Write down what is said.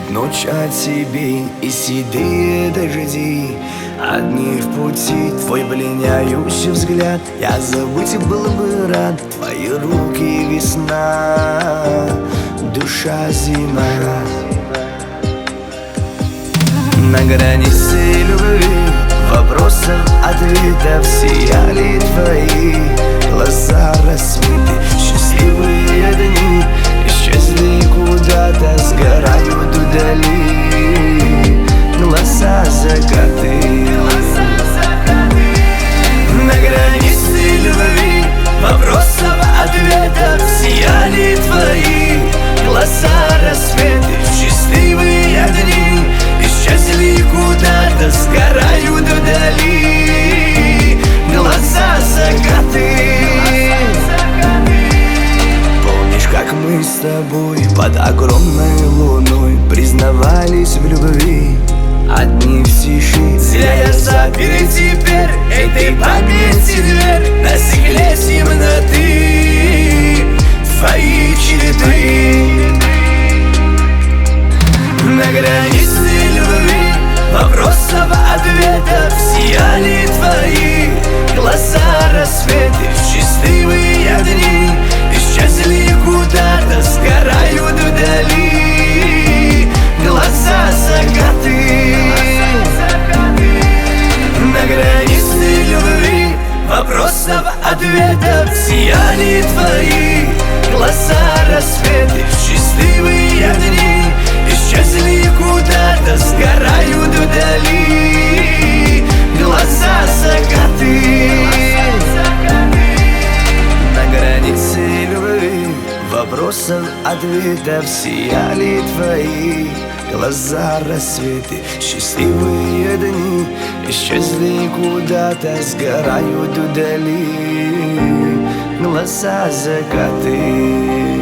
ночь о тебе и седые дожди. Одни в пути, твой пленяющий взгляд. Я забыть был бы рад, твои руки весна, душа зима. На границе любви, вопросов, ответов сияли твои глаза рассветы. Счастливые дни исчезли куда-то, сгорают вдали глаза закаты. На границе любви, вопросов, ответов сияли твои глаза рассветы. Счастливые дни исчезли куда-то, сгорают вдали глаза закаты. Помнишь, как мы с тобой под огромной луной признавались в любви, одни в тиши? Зря я запер теперь этой памяти дверь на стекле темноты твои черты. На границе любви, вопросов, ответов сияли твои глаза рассветы. Счастливые дни исчезли куда-то, сгорают вдали глаза закаты. На границе любви, вопросов, ответов сияли твои глаза рассветы. Счастливые дни исчезли куда-то, сгорают вдали глаза закаты. На границе любви, вопросов, ответов сияли твои глаза рассветы. Счастливые дни исчезли куда-то, сгорают вдали глаза закаты.